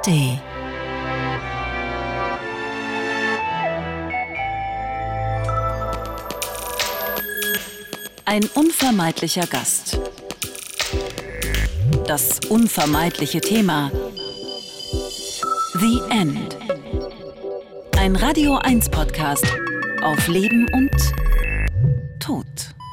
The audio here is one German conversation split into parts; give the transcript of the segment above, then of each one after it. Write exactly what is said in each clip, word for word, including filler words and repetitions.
A R D. Ein unvermeidlicher Gast. Das unvermeidliche Thema. The End. Ein Radio eins Podcast auf Leben und Tod.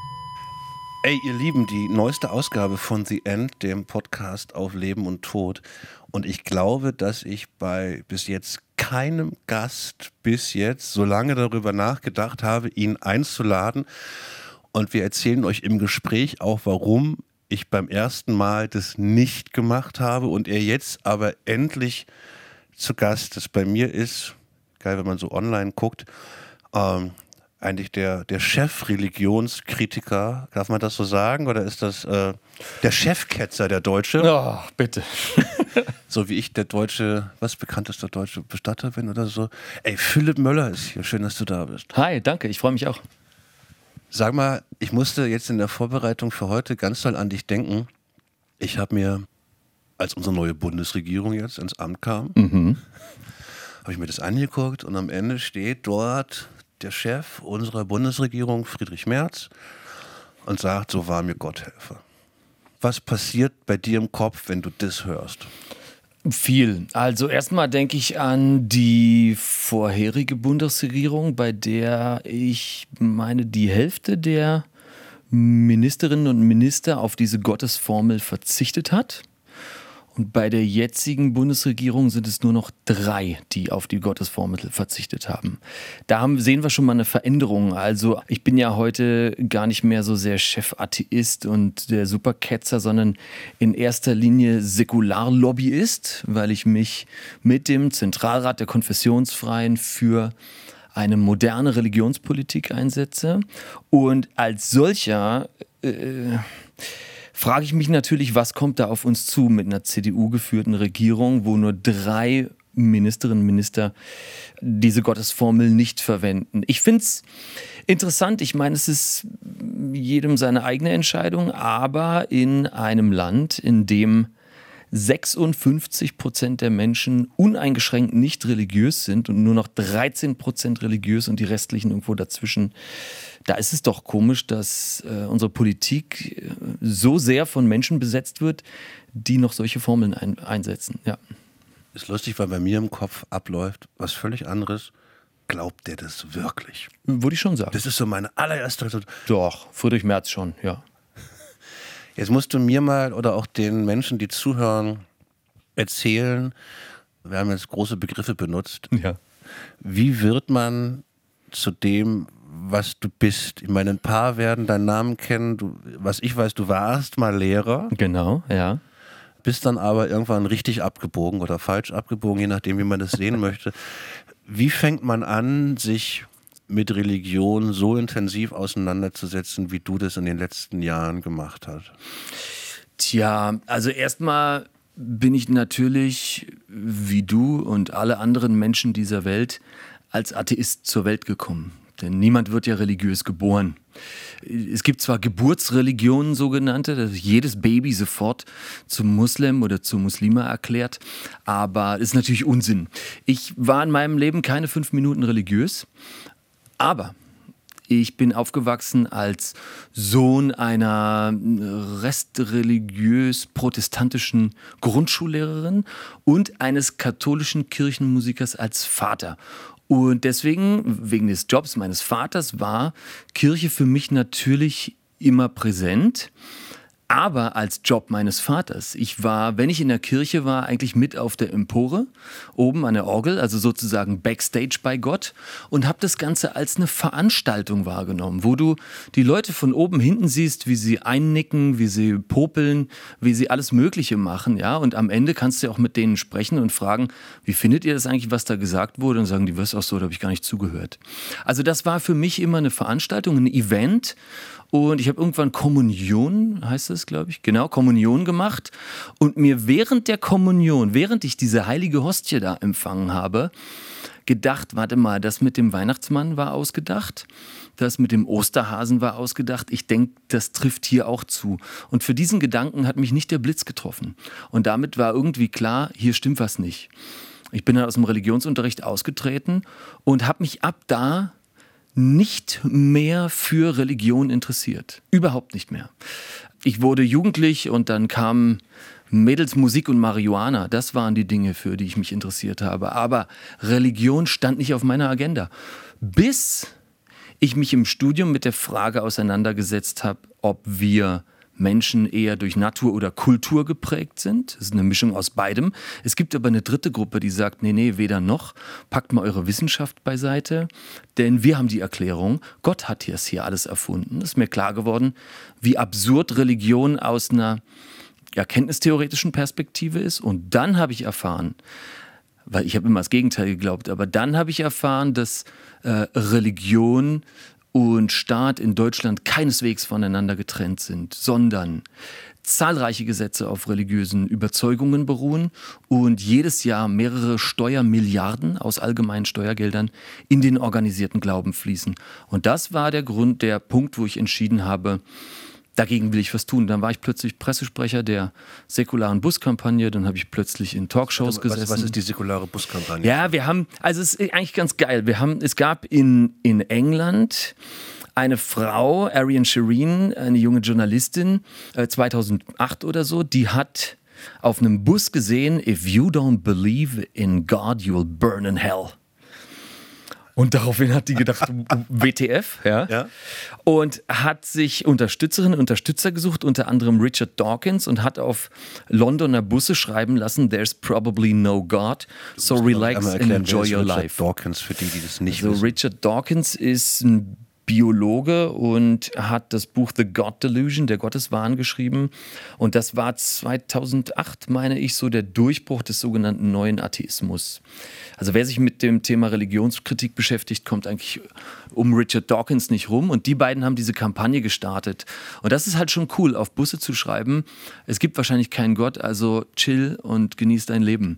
Ey, ihr Lieben, die neueste Ausgabe von The End, dem Podcast auf Leben und Tod. Und ich glaube, dass ich bei bis jetzt keinem Gast bis jetzt so lange darüber nachgedacht habe, ihn einzuladen. Und wir erzählen euch im Gespräch auch, warum ich beim ersten Mal das nicht gemacht habe und er jetzt aber endlich zu Gast ist. Bei mir ist, geil, wenn man so online guckt, ähm, eigentlich der, der Chef-Religionskritiker, darf man das so sagen? Oder ist das äh, der Chefketzer, der Deutsche? Oh, bitte. So wie ich der deutsche, was bekanntester deutsche Bestatter bin oder so. Ey, Philipp Möller ist hier, schön, dass du da bist. Hi, danke, ich freue mich auch. Sag mal, ich musste jetzt in der Vorbereitung für heute ganz doll an dich denken. Ich habe mir, als unsere neue Bundesregierung jetzt ins Amt kam, Mhm. habe ich mir das angeguckt und am Ende steht dort der Chef unserer Bundesregierung, Friedrich Merz, und sagt, so wahr mir Gott helfe. Was passiert bei dir im Kopf, wenn du das hörst? Viel. Also erstmal denke ich an die vorherige Bundesregierung, bei der ich meine, die Hälfte der Ministerinnen und Minister auf diese Gottesformel verzichtet hat. Und bei der jetzigen Bundesregierung sind es nur noch drei, die auf die Gottesformel verzichtet haben. Da haben, sehen wir schon mal eine Veränderung. Also ich bin ja heute gar nicht mehr so sehr Chefatheist und der Superketzer, sondern in erster Linie Säkularlobbyist, weil ich mich mit dem Zentralrat der Konfessionsfreien für eine moderne Religionspolitik einsetze. Und als solcher äh, frage ich mich natürlich, was kommt da auf uns zu mit einer C D U-geführten Regierung, wo nur drei Ministerinnen und Minister diese Gottesformel nicht verwenden. Ich finde es interessant, ich meine, es ist jedem seine eigene Entscheidung, aber in einem Land, in dem sechsundfünfzig Prozent der Menschen uneingeschränkt nicht religiös sind und nur noch dreizehn Prozent religiös und die restlichen irgendwo dazwischen. Da ist es doch komisch, dass äh, unsere Politik äh, so sehr von Menschen besetzt wird, die noch solche Formeln ein, einsetzen. Ja. Ist lustig, weil bei mir im Kopf abläuft was völlig anderes. Glaubt der das wirklich? Würde ich schon sagen. Das ist so meine allererste... Doch, Friedrich Merz schon, ja. Jetzt musst du mir mal oder auch den Menschen, die zuhören, erzählen, wir haben jetzt große Begriffe benutzt, Ja. wie wird man zu dem, was du bist? Ich meine, ein paar werden deinen Namen kennen, du, was ich weiß, du warst mal Lehrer, Genau, ja. bist dann aber irgendwann richtig abgebogen oder falsch abgebogen, je nachdem, wie man das sehen möchte. Wie fängt man an, sich mit Religion so intensiv auseinanderzusetzen, wie du das in den letzten Jahren gemacht hast? Tja, also erstmal bin ich natürlich, wie du und alle anderen Menschen dieser Welt, als Atheist zur Welt gekommen. Denn niemand wird ja religiös geboren. Es gibt zwar Geburtsreligionen, sogenannte, dass jedes Baby sofort zum Muslim oder zur Muslima erklärt, aber das ist natürlich Unsinn. Ich war in meinem Leben keine fünf Minuten religiös, aber ich bin aufgewachsen als Sohn einer restreligiös-protestantischen Grundschullehrerin und eines katholischen Kirchenmusikers als Vater. Und deswegen, wegen des Jobs meines Vaters, war Kirche für mich natürlich immer präsent. Aber als Job meines Vaters. Ich war, wenn ich in der Kirche war, eigentlich mit auf der Empore, oben an der Orgel, also sozusagen Backstage bei Gott und habe das Ganze als eine Veranstaltung wahrgenommen, wo du die Leute von oben hinten siehst, wie sie einnicken, wie sie popeln, wie sie alles Mögliche machen, ja. Und am Ende kannst du auch mit denen sprechen und fragen, wie findet ihr das eigentlich, was da gesagt wurde? Und sagen die, was auch so, da habe ich gar nicht zugehört. Also das war für mich immer eine Veranstaltung, ein Event. Und ich habe irgendwann Kommunion, heißt das, glaube ich, genau, Kommunion gemacht. Und mir während der Kommunion, während ich diese heilige Hostie da empfangen habe, gedacht, warte mal, das mit dem Weihnachtsmann war ausgedacht, das mit dem Osterhasen war ausgedacht. Ich denke, das trifft hier auch zu. Und für diesen Gedanken hat mich nicht der Blitz getroffen. Und damit war irgendwie klar, hier stimmt was nicht. Ich bin dann aus dem Religionsunterricht ausgetreten und habe mich ab da nicht mehr für Religion interessiert. Überhaupt nicht mehr. Ich wurde jugendlich und dann kam Mädels, Musik und Marihuana. Das waren die Dinge, für die ich mich interessiert habe. Aber Religion stand nicht auf meiner Agenda. Bis ich mich im Studium mit der Frage auseinandergesetzt habe, ob wir Menschen eher durch Natur oder Kultur geprägt sind. Das ist eine Mischung aus beidem. Es gibt aber eine dritte Gruppe, die sagt, nee, nee, weder noch. Packt mal eure Wissenschaft beiseite, denn wir haben die Erklärung, Gott hat hier, hier alles erfunden. Es ist mir klar geworden, wie absurd Religion aus einer erkenntnistheoretischen Perspektive ist. Und dann habe ich erfahren, weil ich habe immer das Gegenteil geglaubt, aber dann habe ich erfahren, dass äh, Religion und Staat in Deutschland keineswegs voneinander getrennt sind, sondern zahlreiche Gesetze auf religiösen Überzeugungen beruhen und jedes Jahr mehrere Steuermilliarden aus allgemeinen Steuergeldern in den organisierten Glauben fließen. Und das war der Grund, der Punkt, wo ich entschieden habe, dagegen will ich was tun. Dann war ich plötzlich Pressesprecher der säkularen Buskampagne, dann habe ich plötzlich in Talkshows was, gesessen. Was ist die säkulare Buskampagne? Ja, wir haben, also es ist eigentlich ganz geil. Wir haben, es gab in, in England eine Frau, Arian Shireen, eine junge Journalistin, äh, zweitausendacht oder so, die hat auf einem Bus gesehen, if you don't believe in God, you'll burn in hell. Und daraufhin hat die gedacht, W T F, ja? ja. Und hat sich Unterstützerinnen und Unterstützer gesucht, unter anderem Richard Dawkins, und hat auf Londoner Busse schreiben lassen, there's probably no God, so relax and enjoy your life. Richard Dawkins, für die, die das nicht also wissen. Richard Dawkins ist ein Biologe und hat das Buch The God Delusion, der Gotteswahn, geschrieben. Und das war zweitausendacht, meine ich, so der Durchbruch des sogenannten neuen Atheismus. Also wer sich mit dem Thema Religionskritik beschäftigt, kommt eigentlich um Richard Dawkins nicht rum. Und die beiden haben diese Kampagne gestartet. Und das ist halt schon cool, auf Busse zu schreiben, es gibt wahrscheinlich keinen Gott, also chill und genieß dein Leben.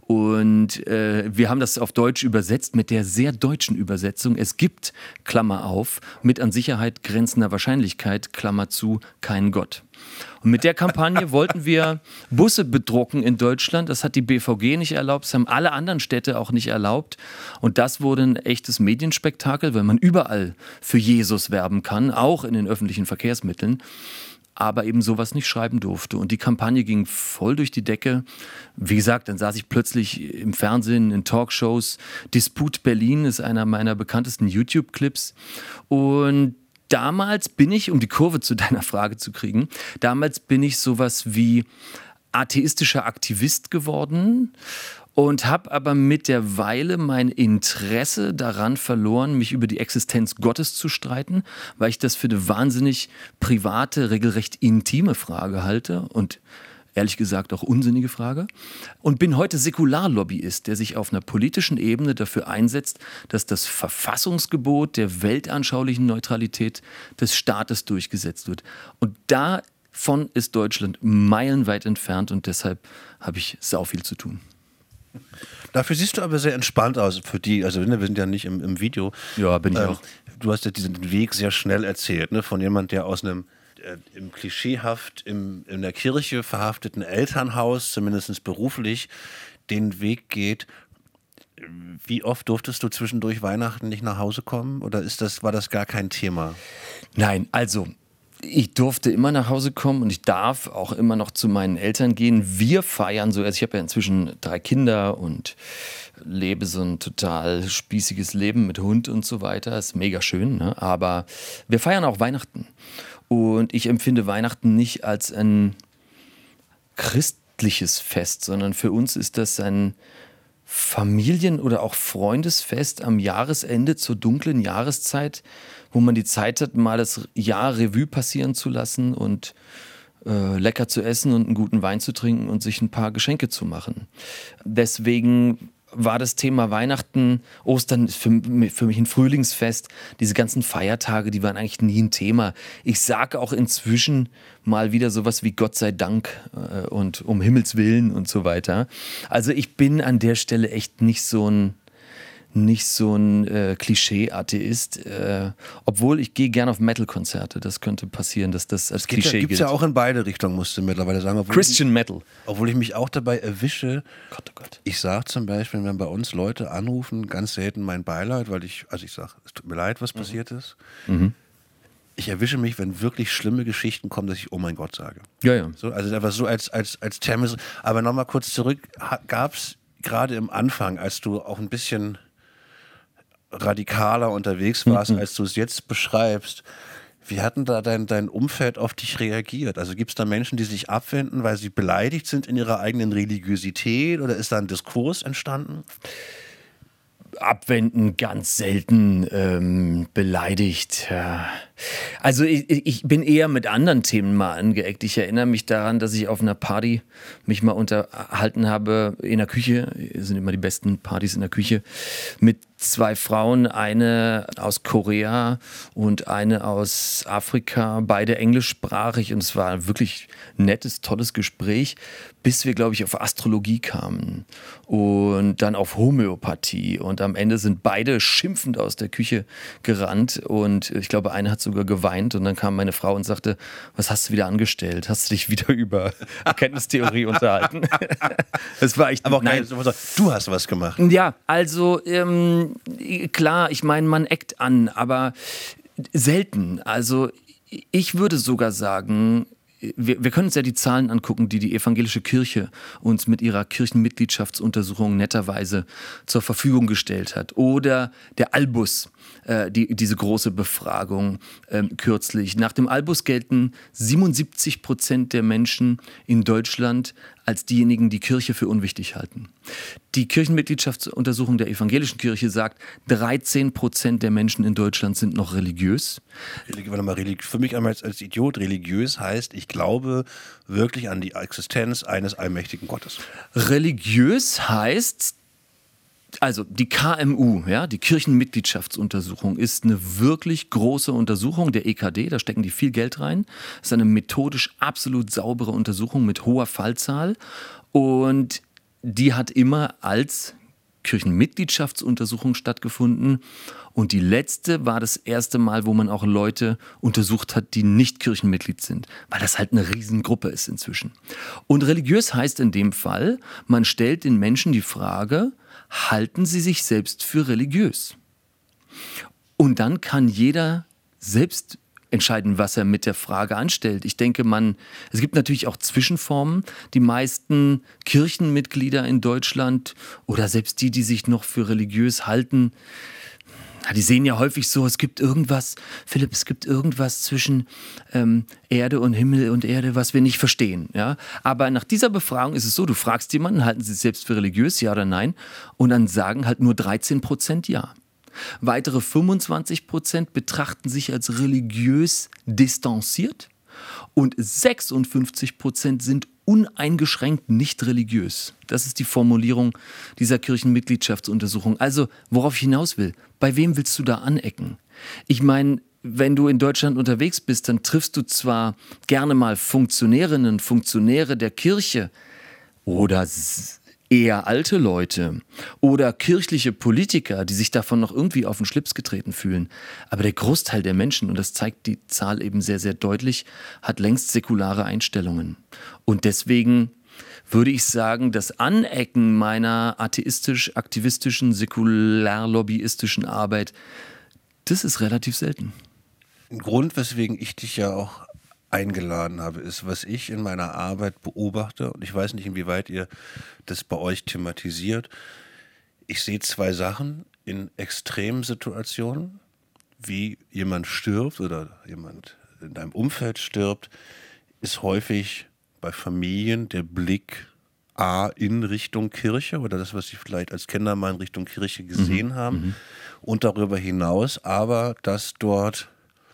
Und äh, wir haben das auf Deutsch übersetzt mit der sehr deutschen Übersetzung. Es gibt, Klammer auf, mit an Sicherheit grenzender Wahrscheinlichkeit, Klammer zu, keinen Gott. Und mit der Kampagne wollten wir Busse bedrucken in Deutschland. Das hat die B V G nicht erlaubt, das haben alle anderen Städte auch nicht erlaubt. Und das wurde ein echtes Medienspektakel, weil man überall für Jesus werben kann, auch in den öffentlichen Verkehrsmitteln, aber eben sowas nicht schreiben durfte. Und die Kampagne ging voll durch die Decke. Wie gesagt, dann saß ich plötzlich im Fernsehen, in Talkshows. Disput Berlin ist einer meiner bekanntesten YouTube-Clips. Und damals bin ich, um die Kurve zu deiner Frage zu kriegen, damals bin ich sowas wie atheistischer Aktivist geworden und habe aber mit der Weile mein Interesse daran verloren, mich über die Existenz Gottes zu streiten, weil ich das für eine wahnsinnig private, regelrecht intime Frage halte und ehrlich gesagt auch unsinnige Frage. Und bin heute Säkularlobbyist, der sich auf einer politischen Ebene dafür einsetzt, dass das Verfassungsgebot der weltanschaulichen Neutralität des Staates durchgesetzt wird. Und davon ist Deutschland meilenweit entfernt und deshalb habe ich sau viel zu tun. Dafür siehst du aber sehr entspannt aus für die, also wir sind ja nicht im, im Video. Ja, bin ich ähm, auch. Du hast ja diesen Weg sehr schnell erzählt, ne, von jemand, der aus einem äh, im klischeehaft im, in der Kirche verhafteten Elternhaus, zumindest beruflich, den Weg geht. Wie oft durftest du zwischendurch Weihnachten nicht nach Hause kommen oder ist das, war das gar kein Thema? Nein, also ich durfte immer nach Hause kommen und ich darf auch immer noch zu meinen Eltern gehen. Wir feiern so, also ich habe ja inzwischen drei Kinder und lebe so ein total spießiges Leben mit Hund und so weiter. Ist mega schön, ne? Aber wir feiern auch Weihnachten. Und ich empfinde Weihnachten nicht als ein christliches Fest, sondern für uns ist das ein Familien- oder auch Freundesfest am Jahresende zur dunklen Jahreszeit, wo man die Zeit hat, mal das Jahr Revue passieren zu lassen und äh, lecker zu essen und einen guten Wein zu trinken und sich ein paar Geschenke zu machen. Deswegen war das Thema Weihnachten, Ostern ist für, für mich ein Frühlingsfest. Diese ganzen Feiertage, die waren eigentlich nie ein Thema. Ich sage auch inzwischen mal wieder sowas wie Gott sei Dank äh, und um Himmels Willen und so weiter. Also ich bin an der Stelle echt nicht so ein nicht so ein äh, Klischee-Atheist, äh, obwohl ich gehe gerne auf Metal-Konzerte. Das könnte passieren, dass das als Das Klischee Klischee gibt es gilt. ja auch in beide Richtungen, musst du mittlerweile sagen. Obwohl Christian ich, Metal. Obwohl ich mich auch dabei erwische. Gott, oh Gott. Ich sage zum Beispiel, wenn bei uns Leute anrufen, ganz selten mein Beileid, weil ich, also ich sage, es tut mir leid, was mhm. passiert ist. Mhm. Ich erwische mich, wenn wirklich schlimme Geschichten kommen, dass ich oh mein Gott sage. Ja, ja. So, also einfach so als, als, als Terminus. Aber nochmal kurz zurück, gab es gerade im Anfang, als du auch ein bisschen radikaler unterwegs warst, mhm. als du es jetzt beschreibst, wie hat denn da dein, dein Umfeld auf dich reagiert? Also gibt es da Menschen, die sich abwenden, weil sie beleidigt sind in ihrer eigenen Religiosität, oder ist da ein Diskurs entstanden? Abwenden ganz selten, ähm, beleidigt. Ja. Also ich, ich bin eher mit anderen Themen mal angeeckt. Ich erinnere mich daran, dass ich auf einer Party mich mal unterhalten habe in der Küche. Das sind immer die besten Partys in der Küche. Mit zwei Frauen, eine aus Korea und eine aus Afrika, beide englischsprachig, und es war ein wirklich nettes, tolles Gespräch, bis wir, glaube ich, auf Astrologie kamen und dann auf Homöopathie, und am Ende sind beide schimpfend aus der Küche gerannt, und ich glaube, eine hat sogar geweint, und dann kam meine Frau und sagte, was hast du wieder angestellt? Hast du dich wieder über Erkenntnistheorie unterhalten? Das war echt, aber auch nein. Nein, du hast was gemacht. Ja, also ähm, klar, ich meine, man eckt an, aber selten. Also ich würde sogar sagen, wir, wir können uns ja die Zahlen angucken, die die evangelische Kirche uns mit ihrer Kirchenmitgliedschaftsuntersuchung netterweise zur Verfügung gestellt hat. Oder der Albus, äh, die, diese große Befragung äh, kürzlich. Nach dem Albus gelten siebenundsiebzig Prozent der Menschen in Deutschland als diejenigen, die Kirche für unwichtig halten. Die Kirchenmitgliedschaftsuntersuchung der evangelischen Kirche sagt, dreizehn Prozent der Menschen in Deutschland sind noch religiös. Warte mal, für mich einmal als, als Idiot, religiös heißt, ich glaube wirklich an die Existenz eines allmächtigen Gottes. Religiös heißt, also die K M U, ja, die Kirchenmitgliedschaftsuntersuchung, ist eine wirklich große Untersuchung der E K D, da stecken die viel Geld rein. Das ist eine methodisch absolut saubere Untersuchung mit hoher Fallzahl, und die hat immer als Kirchenmitgliedschaftsuntersuchung stattgefunden, und die letzte war das erste Mal, wo man auch Leute untersucht hat, die nicht Kirchenmitglied sind, weil das halt eine Riesengruppe ist inzwischen. Und religiös heißt in dem Fall, man stellt den Menschen die Frage, halten sie sich selbst für religiös? Und dann kann jeder selbst entscheiden, was er mit der Frage anstellt. Ich denke, man, es gibt natürlich auch Zwischenformen. Die meisten Kirchenmitglieder in Deutschland oder selbst die, die sich noch für religiös halten, die sehen ja häufig so, es gibt irgendwas, Philipp, es gibt irgendwas zwischen ähm, Erde und Himmel und Erde, was wir nicht verstehen. Ja? Aber nach dieser Befragung ist es so, du fragst jemanden, halten sie sich selbst für religiös, ja oder nein? Und dann sagen halt nur dreizehn Prozent ja. Weitere fünfundzwanzig Prozent betrachten sich als religiös distanziert, und sechsundfünfzig Prozent sind uneingeschränkt nicht religiös. Das ist die Formulierung dieser Kirchenmitgliedschaftsuntersuchung. Also, worauf ich hinaus will, bei wem willst du da anecken? Ich meine, wenn du in Deutschland unterwegs bist, dann triffst du zwar gerne mal Funktionärinnen, Funktionäre der Kirche oder eher alte Leute oder kirchliche Politiker, die sich davon noch irgendwie auf den Schlips getreten fühlen. Aber der Großteil der Menschen, und das zeigt die Zahl eben sehr, sehr deutlich, hat längst säkulare Einstellungen. Und deswegen würde ich sagen, das Anecken meiner atheistisch-aktivistischen, säkular-lobbyistischen Arbeit, das ist relativ selten. Ein Grund, weswegen ich dich ja auch eingeladen habe, ist, was ich in meiner Arbeit beobachte, und ich weiß nicht, inwieweit ihr das bei euch thematisiert. Ich sehe zwei Sachen in Extremsituationen, wie jemand stirbt oder jemand in deinem Umfeld stirbt, ist häufig bei Familien der Blick A in Richtung Kirche oder das, was sie vielleicht als Kinder mal in Richtung Kirche gesehen mhm. haben mhm. und darüber hinaus aber, dass dort,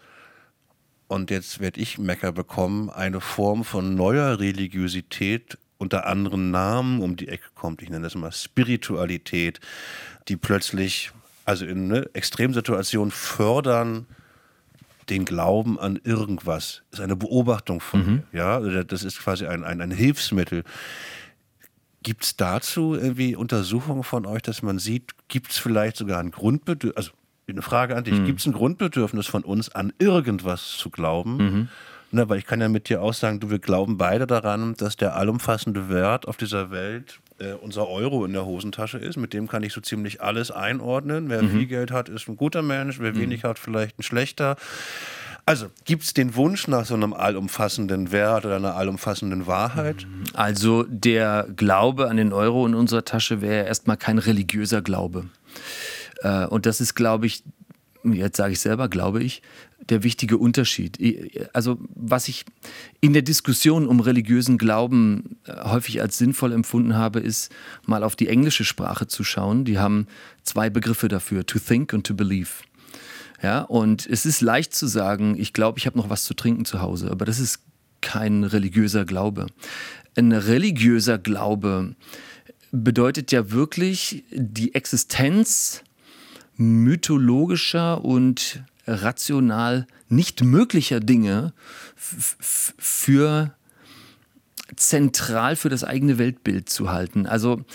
und jetzt werde ich Mecker bekommen, eine Form von neuer Religiosität unter anderen Namen um die Ecke kommt. Ich nenne das mal Spiritualität, die plötzlich, also in ne, Extremsituationen fördern den Glauben an irgendwas. Das ist eine Beobachtung von mhm. mir. Ja? Das ist quasi ein, ein, ein Hilfsmittel. Gibt es dazu irgendwie Untersuchungen von euch, dass man sieht, gibt es vielleicht sogar ein Grundbedürfnis, also eine Frage an dich, mhm. gibt es ein Grundbedürfnis von uns, an irgendwas zu glauben? Mhm. Ne, weil ich kann ja mit dir auch sagen, du, wir glauben beide daran, dass der allumfassende Wert auf dieser Welt äh, unser Euro in der Hosentasche ist. Mit dem kann ich so ziemlich alles einordnen. Wer mhm. viel Geld hat, ist ein guter Mensch, wer mhm. wenig hat, vielleicht ein schlechter. Also, gibt es den Wunsch nach so einem allumfassenden Wert oder einer allumfassenden Wahrheit? Also, der Glaube an den Euro in unserer Tasche wäre erstmal kein religiöser Glaube. Äh, und das ist, glaube ich, jetzt sage ich selber, glaube ich, der wichtige Unterschied. Also was ich in der Diskussion um religiösen Glauben häufig als sinnvoll empfunden habe, ist mal auf die englische Sprache zu schauen. Die haben zwei Begriffe dafür, to think und to believe. Ja, und es ist leicht zu sagen, ich glaube, ich habe noch was zu trinken zu Hause, aber das ist kein religiöser Glaube. Ein religiöser Glaube bedeutet ja wirklich die Existenz mythologischer und rational nicht möglicher Dinge f- f- für zentral für das eigene Weltbild zu halten. Also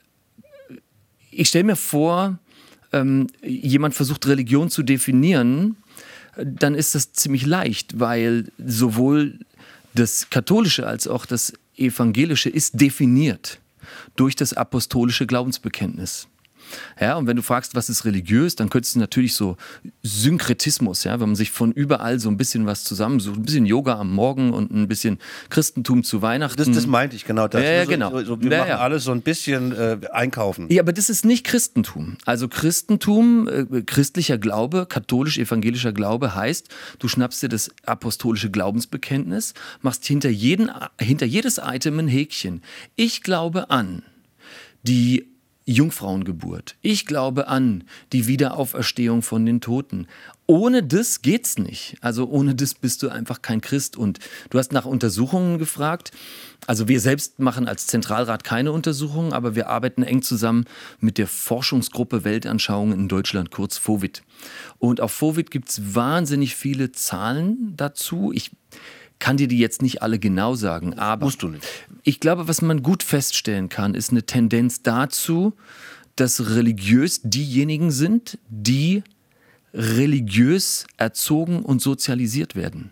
ich stelle mir vor, ähm, jemand versucht Religion zu definieren, dann ist das ziemlich leicht, weil sowohl das Katholische als auch das Evangelische ist definiert durch das apostolische Glaubensbekenntnis. Ja, und wenn du fragst, was ist religiös, dann könntest du natürlich so Synkretismus, ja, wenn man sich von überall so ein bisschen was zusammensucht, ein bisschen Yoga am Morgen und ein bisschen Christentum zu Weihnachten. Das, das meinte ich, genau. Das. Ja, ja, so, genau. So, so, wir ja, machen ja. alles so ein bisschen äh, einkaufen. Ja, aber das ist nicht Christentum. Also Christentum, äh, christlicher Glaube, katholisch-evangelischer Glaube heißt, du schnappst dir das apostolische Glaubensbekenntnis, machst hinter, jeden, hinter jedes Item ein Häkchen. Ich glaube an die Jungfrauengeburt. Ich glaube an die Wiederauferstehung von den Toten. Ohne das geht's nicht. Also ohne das bist du einfach kein Christ. Und du hast nach Untersuchungen gefragt. Also wir selbst machen als Zentralrat keine Untersuchungen, aber wir arbeiten eng zusammen mit der Forschungsgruppe Weltanschauungen in Deutschland, kurz FOWIT. Und auf FOWIT gibt's wahnsinnig viele Zahlen dazu. Ich kann dir die jetzt nicht alle genau sagen, aber musst du nicht. Ich glaube, was man gut feststellen kann, ist eine Tendenz dazu, dass religiös diejenigen sind, die religiös erzogen und sozialisiert werden.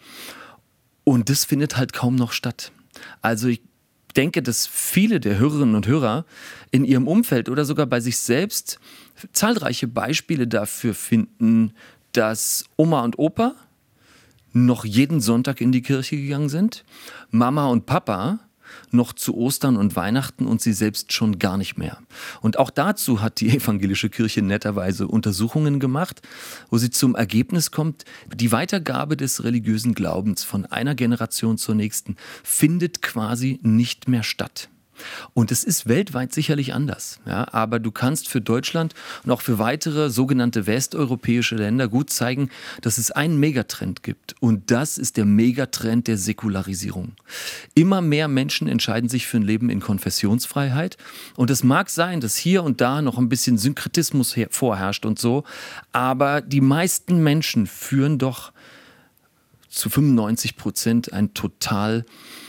Und das findet halt kaum noch statt. Also ich denke, dass viele der Hörerinnen und Hörer in ihrem Umfeld oder sogar bei sich selbst zahlreiche Beispiele dafür finden, dass Oma und Opa noch jeden Sonntag in die Kirche gegangen sind, Mama und Papa noch zu Ostern und Weihnachten und sie selbst schon gar nicht mehr. Und auch dazu hat die evangelische Kirche netterweise Untersuchungen gemacht, wo sie zum Ergebnis kommt, die Weitergabe des religiösen Glaubens von einer Generation zur nächsten findet quasi nicht mehr statt. Und es ist weltweit sicherlich anders. Ja, aber du kannst für Deutschland und auch für weitere sogenannte westeuropäische Länder gut zeigen, dass es einen Megatrend gibt. Und das ist der Megatrend der Säkularisierung. Immer mehr Menschen entscheiden sich für ein Leben in Konfessionsfreiheit. Und es mag sein, dass hier und da noch ein bisschen Synkretismus vorherrscht und so. Aber die meisten Menschen führen doch zu fünfundneunzig Prozent ein total,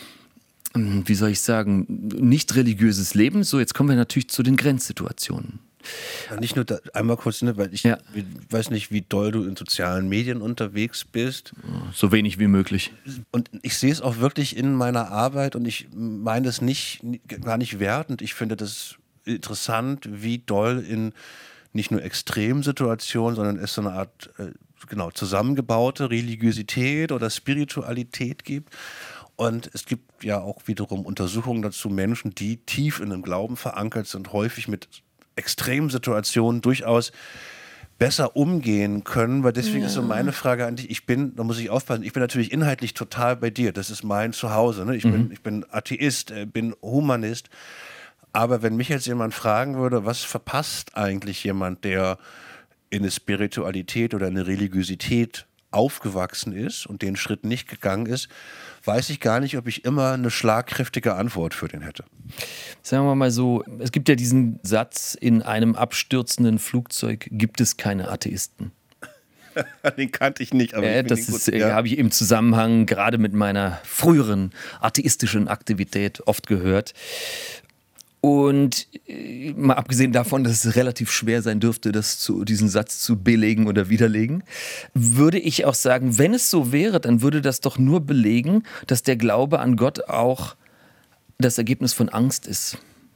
wie soll ich sagen, nicht religiöses Leben. So, jetzt kommen wir natürlich zu den Grenzsituationen. Ja, nicht nur da, einmal kurz, ne, weil ich ja. weiß nicht, wie doll du in sozialen Medien unterwegs bist. So wenig wie möglich. Und ich sehe es auch wirklich in meiner Arbeit und ich meine es nicht, gar nicht wertend. Ich finde das interessant, wie doll in nicht nur Extremsituationen, sondern es so eine Art äh, genau zusammengebaute Religiosität oder Spiritualität gibt. Und es gibt ja auch wiederum Untersuchungen dazu, Menschen, die tief in dem Glauben verankert sind, häufig mit Extremsituationen durchaus besser umgehen können, weil deswegen ja. ist so meine Frage an dich, ich bin, da muss ich aufpassen, ich bin natürlich inhaltlich total bei dir, das ist mein Zuhause, ne? ich, mhm. bin, ich bin Atheist, bin Humanist, aber wenn mich jetzt jemand fragen würde, was verpasst eigentlich jemand, der in eine Spiritualität oder eine Religiosität aufgewachsen ist und den Schritt nicht gegangen ist, weiß ich gar nicht, ob ich immer eine schlagkräftige Antwort für den hätte. Sagen wir mal so, es gibt ja diesen Satz, in einem abstürzenden Flugzeug gibt es keine Atheisten. Den kannte ich nicht, aber äh, ich das ist, ja. habe ich im Zusammenhang gerade mit meiner früheren atheistischen Aktivität oft gehört. Und äh, mal abgesehen davon, dass es relativ schwer sein dürfte, das zu, diesen Satz zu belegen oder widerlegen, würde ich auch sagen, wenn es so wäre, dann würde das doch nur belegen, dass der Glaube an Gott auch das Ergebnis von Angst ist.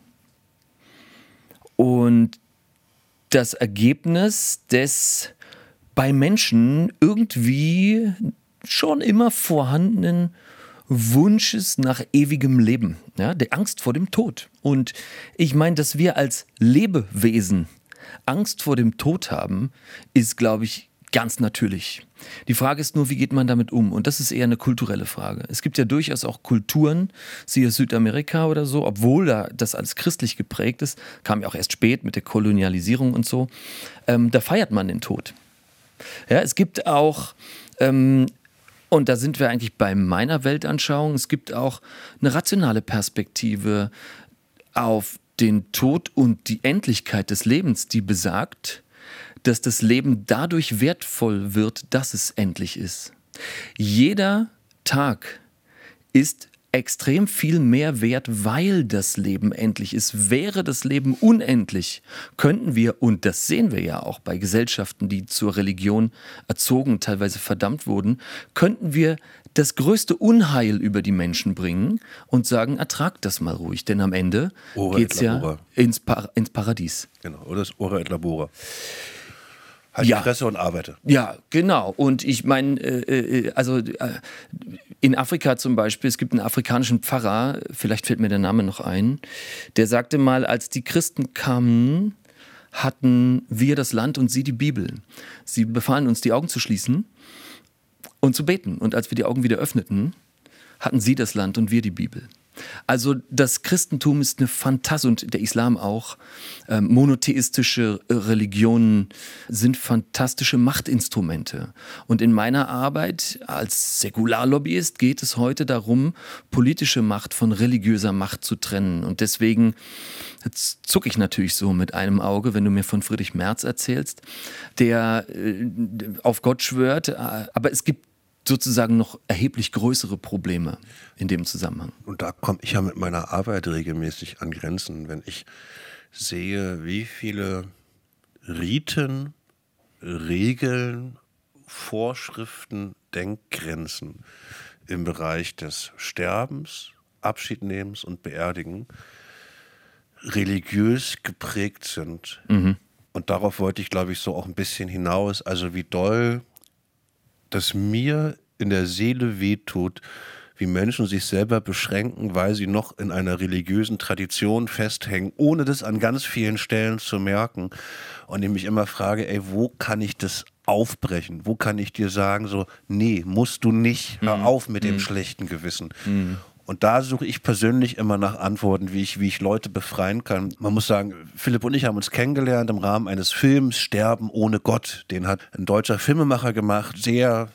Und das Ergebnis des bei Menschen irgendwie schon immer vorhandenen Wunsches nach ewigem Leben, ja, der Angst vor dem Tod. Und ich meine, dass wir als Lebewesen Angst vor dem Tod haben, ist, glaube ich, ganz natürlich. Die Frage ist nur, wie geht man damit um? Und das ist eher eine kulturelle Frage. Es gibt ja durchaus auch Kulturen, siehe Südamerika oder so, obwohl da das alles christlich geprägt ist, kam ja auch erst spät mit der Kolonialisierung und so, ähm, da feiert man den Tod. Ja, es gibt auch ähm, und da sind wir eigentlich bei meiner Weltanschauung. Es gibt auch eine rationale Perspektive auf den Tod und die Endlichkeit des Lebens, die besagt, dass das Leben dadurch wertvoll wird, dass es endlich ist. Jeder Tag ist extrem viel mehr wert, weil das Leben endlich ist. Wäre das Leben unendlich, könnten wir, und das sehen wir ja auch bei Gesellschaften, die zur Religion erzogen, teilweise verdammt wurden, könnten wir das größte Unheil über die Menschen bringen und sagen, ertragt das mal ruhig, denn am Ende geht es ja ins, Par- ins Paradies. Genau, oder das Ora et Labora. Halt Ja. die Fresse und arbeite. Ja, genau. Und ich meine, äh, äh, also äh, in Afrika zum Beispiel, es gibt einen afrikanischen Pfarrer, vielleicht fällt mir der Name noch ein, der sagte mal, als die Christen kamen, hatten wir das Land und sie die Bibel. Sie befahlen uns, die Augen zu schließen und zu beten. Und als wir die Augen wieder öffneten, hatten sie das Land und wir die Bibel. Also das Christentum ist eine Fantasie und der Islam auch. Ähm, monotheistische Religionen sind fantastische Machtinstrumente. Und in meiner Arbeit als Säkularlobbyist geht es heute darum, politische Macht von religiöser Macht zu trennen. Und deswegen jetzt zucke ich natürlich so mit einem Auge, wenn du mir von Friedrich Merz erzählst, der äh, auf Gott schwört. Äh, aber es gibt sozusagen noch erheblich größere Probleme in dem Zusammenhang. Und da komme ich ja mit meiner Arbeit regelmäßig an Grenzen, wenn ich sehe, wie viele Riten, Regeln, Vorschriften, Denkgrenzen im Bereich des Sterbens, Abschiednehmens und Beerdigen religiös geprägt sind. Mhm. Und darauf wollte ich, glaube ich, so auch ein bisschen hinaus. Also wie doll dass mir in der Seele wehtut, wie Menschen sich selber beschränken, weil sie noch in einer religiösen Tradition festhängen, ohne das an ganz vielen Stellen zu merken. Und ich mich immer frage, ey, wo kann ich das aufbrechen? Wo kann ich dir sagen, so, nee, musst du nicht, hör auf mit dem schlechten Gewissen. Mhm. Und da suche ich persönlich immer nach Antworten, wie ich, wie ich Leute befreien kann. Man muss sagen, Philipp und ich haben uns kennengelernt im Rahmen eines Films Sterben ohne Gott. Den hat ein deutscher Filmemacher gemacht, sehr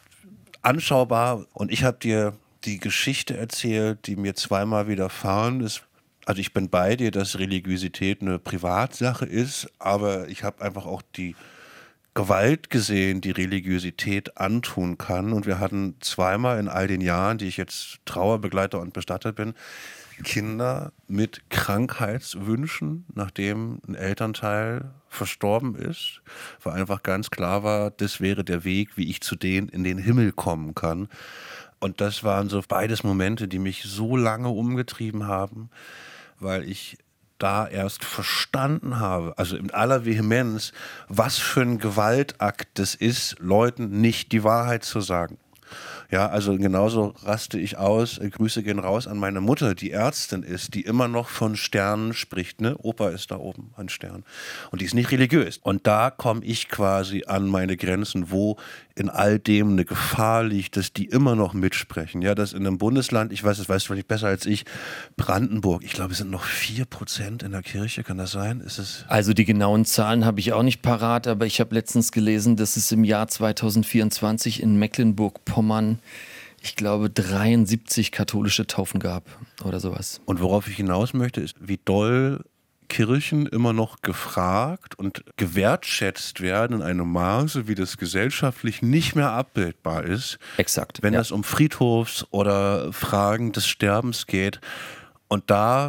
anschaubar. Und ich habe dir die Geschichte erzählt, die mir zweimal widerfahren ist. Also ich bin bei dir, dass Religiosität eine Privatsache ist, aber ich habe einfach auch die Gewalt gesehen, die Religiosität antun kann. Und wir hatten zweimal in all den Jahren, die ich jetzt Trauerbegleiter und Bestatter bin, Kinder mit Krankheitswünschen, nachdem ein Elternteil verstorben ist, weil einfach ganz klar war, das wäre der Weg, wie ich zu denen in den Himmel kommen kann. Und das waren so beides Momente, die mich so lange umgetrieben haben, weil ich da erst verstanden habe, also in aller Vehemenz, was für ein Gewaltakt das ist, Leuten nicht die Wahrheit zu sagen. Ja, also genauso raste ich aus, Grüße gehen raus an meine Mutter, die Ärztin ist, die immer noch von Sternen spricht, ne? Opa ist da oben, ein Stern. Und die ist nicht religiös. Und da komme ich quasi an meine Grenzen, wo in all dem eine Gefahr liegt, dass die immer noch mitsprechen. Ja, dass in einem Bundesland, ich weiß, das weißt du vielleicht besser als ich, Brandenburg, ich glaube, es sind noch vier Prozent in der Kirche, kann das sein? Ist es? Also die genauen Zahlen habe ich auch nicht parat, aber ich habe letztens gelesen, dass es im Jahr zweitausendvierundzwanzig in Mecklenburg-Vorpommern, ich glaube, dreiundsiebzig katholische Taufen gab oder sowas. Und worauf ich hinaus möchte, ist, wie doll Kirchen immer noch gefragt und gewertschätzt werden in einem Maße, wie das gesellschaftlich nicht mehr abbildbar ist. Exakt. Wenn ja. es um Friedhofs- oder Fragen des Sterbens geht. Und da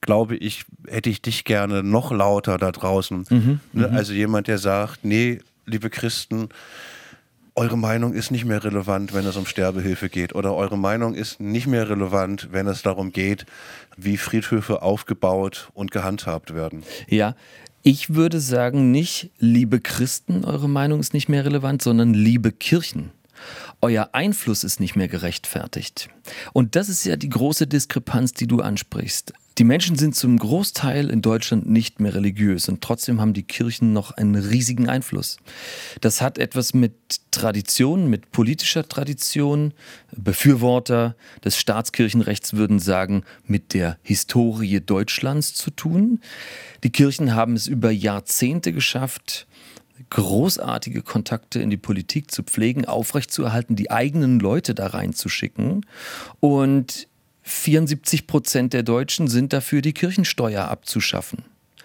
glaube ich, hätte ich dich gerne noch lauter da draußen. Mhm, ne? Also jemand, der sagt, nee, liebe Christen, eure Meinung ist nicht mehr relevant, wenn es um Sterbehilfe geht. Oder eure Meinung ist nicht mehr relevant, wenn es darum geht, wie Friedhöfe aufgebaut und gehandhabt werden. Ja, ich würde sagen nicht, liebe Christen, eure Meinung ist nicht mehr relevant, sondern liebe Kirchen. Euer Einfluss ist nicht mehr gerechtfertigt. Und das ist ja die große Diskrepanz, die du ansprichst. Die Menschen sind zum Großteil in Deutschland nicht mehr religiös und trotzdem haben die Kirchen noch einen riesigen Einfluss. Das hat etwas mit Tradition, mit politischer Tradition. Befürworter des Staatskirchenrechts würden sagen, mit der Historie Deutschlands zu tun. Die Kirchen haben es über Jahrzehnte geschafft, großartige Kontakte in die Politik zu pflegen, aufrechtzuerhalten, die eigenen Leute da reinzuschicken. Und vierundsiebzig Prozent der Deutschen sind dafür, die Kirchensteuer abzuschaffen.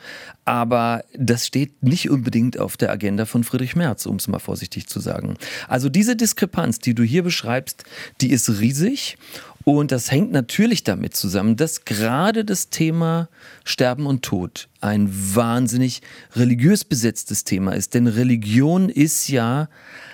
Aber das steht nicht unbedingt auf der Agenda von Friedrich Merz, um es mal vorsichtig zu sagen. Also diese Diskrepanz, die du hier beschreibst, die ist riesig. Und das hängt natürlich damit zusammen, dass gerade das Thema Sterben und Tod ein wahnsinnig religiös besetztes Thema ist. Denn Religion ist ja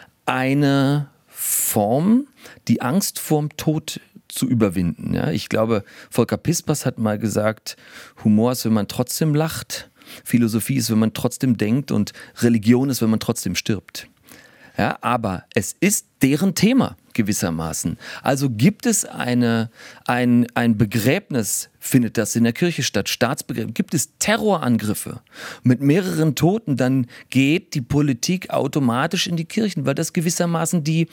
eine Form, die Angst vorm Tod zu überwinden. Ja, ich glaube, Volker Pispers hat mal gesagt, Humor ist, wenn man trotzdem lacht, Philosophie ist, wenn man trotzdem denkt und Religion ist, wenn man trotzdem stirbt. Ja, aber es ist deren Thema gewissermaßen. Also gibt es eine, ein, ein Begräbnis, findet das in der Kirche statt, Staatsbegräbnis, gibt es Terrorangriffe mit mehreren Toten, dann geht die Politik automatisch in die Kirchen, weil das gewissermaßen die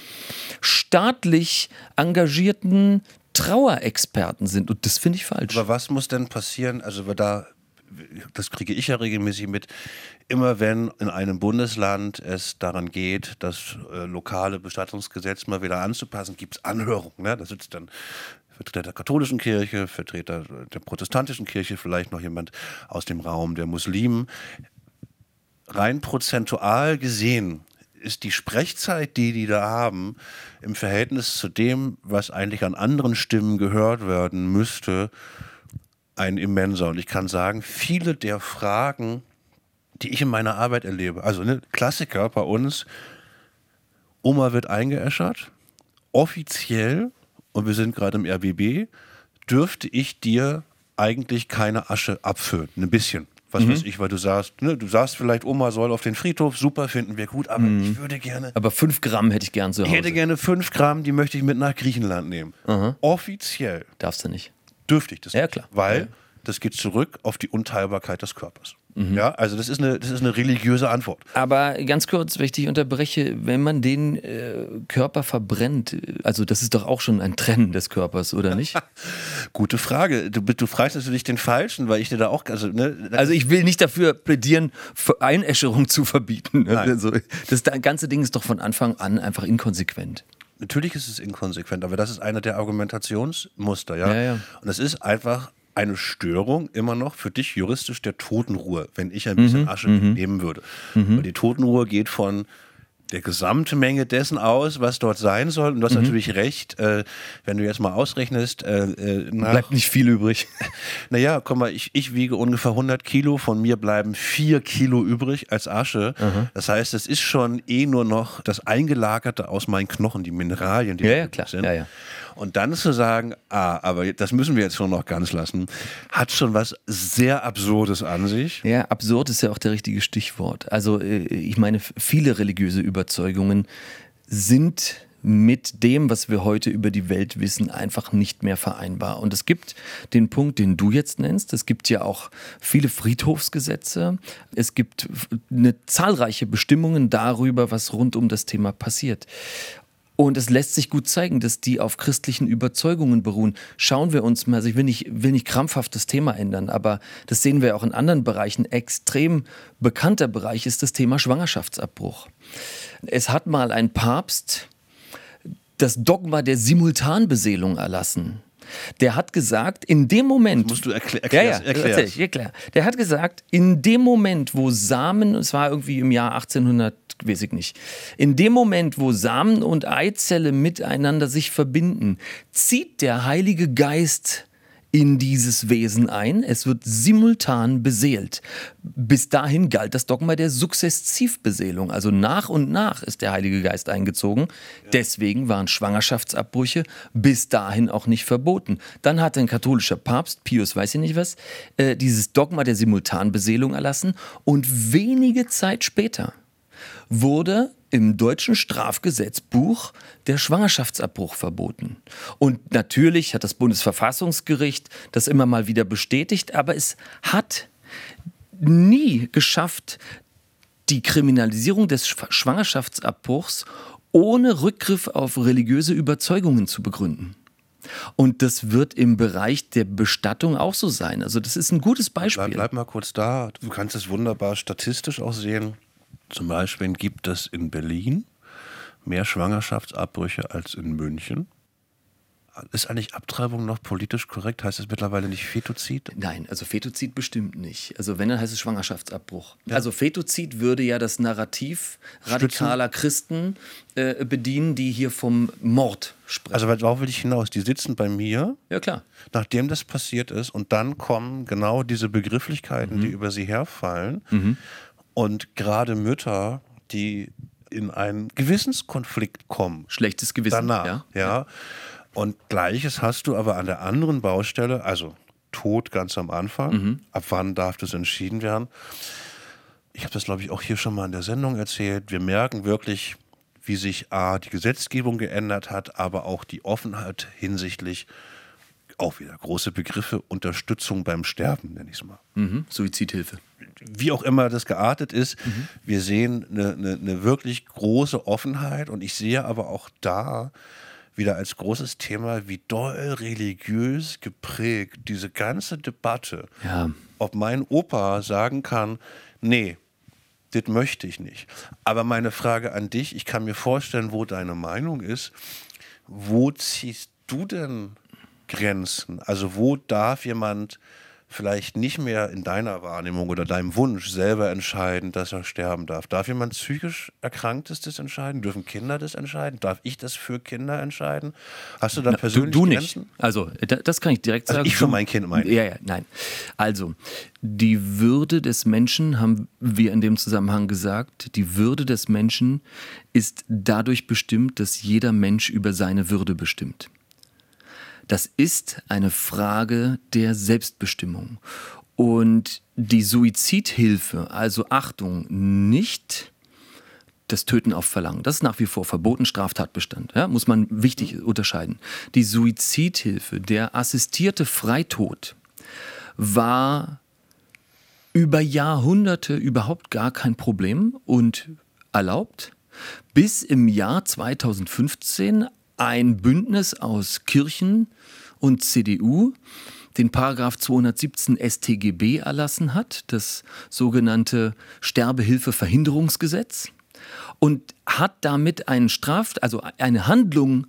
staatlich engagierten Trauerexperten sind. Und das finde ich falsch. Aber was muss denn passieren, also da, das kriege ich ja regelmäßig mit, immer wenn in einem Bundesland es daran geht, das äh, lokale Bestattungsgesetz mal wieder anzupassen, gibt es Anhörungen. Ne? Da sitzt dann Vertreter der katholischen Kirche, Vertreter der protestantischen Kirche, vielleicht noch jemand aus dem Raum der Muslimen. Rein prozentual gesehen ist die Sprechzeit, die die da haben, im Verhältnis zu dem, was eigentlich an anderen Stimmen gehört werden müsste, ein immenser. Und ich kann sagen, viele der Fragen, die ich in meiner Arbeit erlebe, also ne, Klassiker bei uns, Oma wird eingeäschert, offiziell, und wir sind gerade im R B B, dürfte ich dir eigentlich keine Asche abfüllen, ein bisschen. Was mhm. weiß ich, weil du sagst, ne, du sagst vielleicht, Oma soll auf den Friedhof, super, finden wir gut, aber mhm. ich würde gerne... Aber fünf Gramm hätte ich gern zu Hause. Ich hätte gerne fünf Gramm, die möchte ich mit nach Griechenland nehmen. Mhm. Offiziell. Darfst du nicht. Dürfte ich das ja, nicht. Klar. Weil ja. das geht zurück auf die Unteilbarkeit des Körpers. Mhm. Ja, also das ist, eine, das ist eine religiöse Antwort. Aber ganz kurz, wenn ich dich unterbreche, wenn man den äh, Körper verbrennt, also das ist doch auch schon ein Trennen des Körpers, oder nicht? Gute Frage. Du, du fragst natürlich den Falschen, weil ich dir da auch... Also, ne, also ich will nicht dafür plädieren, Einäscherung zu verbieten. Ne? Also das ganze Ding ist doch von Anfang an einfach inkonsequent. Natürlich ist es inkonsequent, aber das ist einer der Argumentationsmuster. Ja? Ja, ja. Und das ist einfach eine Störung immer noch für dich juristisch der Totenruhe, wenn ich ein bisschen Asche mhm. nehmen würde. Mhm. Weil die Totenruhe geht von der Gesamtmenge dessen aus, was dort sein soll. Und du hast mhm. natürlich recht, äh, wenn du jetzt mal ausrechnest. Äh, äh, nach, bleibt nicht viel übrig. Naja, guck mal, ich, ich wiege ungefähr hundert Kilo, von mir bleiben vier Kilo übrig als Asche. Mhm. Das heißt, es ist schon eh nur noch das Eingelagerte aus meinen Knochen, die Mineralien, die ja, da ja, klar. sind. Ja, ja. Und dann zu sagen, ah, aber das müssen wir jetzt schon noch ganz lassen, hat schon was sehr Absurdes an sich. Ja, absurd ist ja auch der richtige Stichwort. Also ich meine, viele religiöse Überzeugungen sind mit dem, was wir heute über die Welt wissen, einfach nicht mehr vereinbar. Und es gibt den Punkt, den du jetzt nennst. Es gibt ja auch viele Friedhofsgesetze. Es gibt eine zahlreiche Bestimmungen darüber, was rund um das Thema passiert. Und es lässt sich gut zeigen, dass die auf christlichen Überzeugungen beruhen. Schauen wir uns mal, also ich will nicht, will nicht krampfhaft das Thema ändern, aber das sehen wir auch in anderen Bereichen. Extrem bekannter Bereich ist das Thema Schwangerschaftsabbruch. Es hat mal ein Papst das Dogma der Simultanbeseelung erlassen. Der hat gesagt, in dem Moment... Das musst du erklä- erklär, ja, ja, erklär ich, erklär. Der hat gesagt, in dem Moment, wo Samen, es war irgendwie im Jahr achtzehnhundert, weiß ich nicht, in dem Moment, wo Samen und Eizelle miteinander sich verbinden, zieht der Heilige Geist in dieses Wesen ein, es wird simultan beseelt. Bis dahin galt das Dogma der Sukzessivbeseelung, also nach und nach ist der Heilige Geist eingezogen. Ja. Deswegen waren Schwangerschaftsabbrüche bis dahin auch nicht verboten. Dann hat ein katholischer Papst, Pius weiß ich nicht was, äh, dieses Dogma der Simultanbeseelung erlassen und wenige Zeit später wurde im deutschen Strafgesetzbuch der Schwangerschaftsabbruch verboten. Und natürlich hat das Bundesverfassungsgericht das immer mal wieder bestätigt, aber es hat nie geschafft, die Kriminalisierung des Schwangerschaftsabbruchs ohne Rückgriff auf religiöse Überzeugungen zu begründen. Und das wird im Bereich der Bestattung auch so sein. Also das ist ein gutes Beispiel. Bleib, bleib mal kurz da. Du kannst es wunderbar statistisch auch sehen. Zum Beispiel gibt es in Berlin mehr Schwangerschaftsabbrüche als in München. Ist eigentlich Abtreibung noch politisch korrekt? Heißt es mittlerweile nicht Fetozid? Nein, also Fetozid bestimmt nicht. Also wenn, dann heißt es Schwangerschaftsabbruch. Ja. Also Fetozid würde ja das Narrativ radikaler Christen äh, bedienen, die hier vom Mord sprechen. Also darauf will ich hinaus. Die sitzen bei mir, ja, klar, nachdem das passiert ist, und dann kommen genau diese Begrifflichkeiten, mhm. die über sie herfallen. Mhm. Und gerade Mütter, die in einen Gewissenskonflikt kommen. Schlechtes Gewissen, danach, ja. ja. Und Gleiches hast du aber an der anderen Baustelle, also Tod ganz am Anfang. Mhm. Ab wann darf das entschieden werden? Ich habe das, glaube ich, auch hier schon mal in der Sendung erzählt. Wir merken wirklich, wie sich A, die Gesetzgebung geändert hat, aber auch die Offenheit hinsichtlich, auch wieder große Begriffe, Unterstützung beim Sterben, nenne ich es mal. Mhm. Suizidhilfe. Wie auch immer das geartet ist, mhm. wir sehen eine, eine, eine wirklich große Offenheit, und ich sehe aber auch da wieder als großes Thema, wie doll religiös geprägt diese ganze Debatte, ja. ob mein Opa sagen kann, nee, das möchte ich nicht. Aber meine Frage an dich, ich kann mir vorstellen, wo deine Meinung ist, wo ziehst du denn Grenzen? Also wo darf jemand vielleicht nicht mehr in deiner Wahrnehmung oder deinem Wunsch selber entscheiden, dass er sterben darf? Darf jemand psychisch Erkranktes das entscheiden? Dürfen Kinder das entscheiden? Darf ich das für Kinder entscheiden? Hast du da persönlich du, du Grenzen? Nicht. Also das kann ich direkt also sagen. Ich für mein Kind meine. Ja, ja, nein. Also die Würde des Menschen, haben wir in dem Zusammenhang gesagt, die Würde des Menschen ist dadurch bestimmt, dass jeder Mensch über seine Würde bestimmt. Das ist eine Frage der Selbstbestimmung. Und die Suizidhilfe, also Achtung, nicht das Töten auf Verlangen, das ist nach wie vor verboten, Straftatbestand, ja, muss man wichtig unterscheiden. Die Suizidhilfe, der assistierte Freitod, war über Jahrhunderte überhaupt gar kein Problem und erlaubt, bis im Jahr zweitausendfünfzehn ein Bündnis aus Kirchen und C D U den Paragraph zweihundertsiebzehn S t G B erlassen hat, das sogenannte Sterbehilfeverhinderungsgesetz, und hat damit einen Straf, also eine Handlung